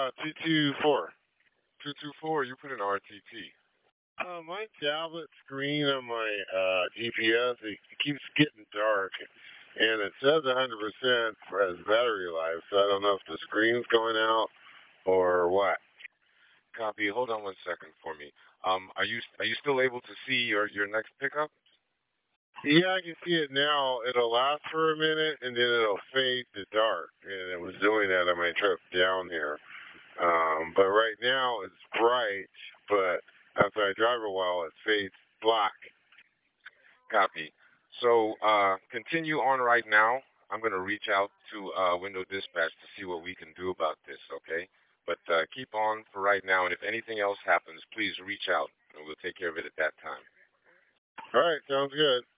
224. 224, you put in RTT. My tablet screen on my GPS, it keeps getting dark, and it says 100% as battery life, so I don't know if the screen's going out or what. Copy. Hold on 1 second for me. Are you still able to see your next pickup? Yeah, I can see it now. It'll last for a minute, and then it'll fade to dark, and it was doing that on my trip down here. But right now it's bright, but after I drive a while, it fades black. Copy. So continue on right now. I'm going to reach out to Window Dispatch to see what we can do about this, okay? But keep on for right now, and if anything else happens, please reach out, and we'll take care of it at that time. All right, sounds good.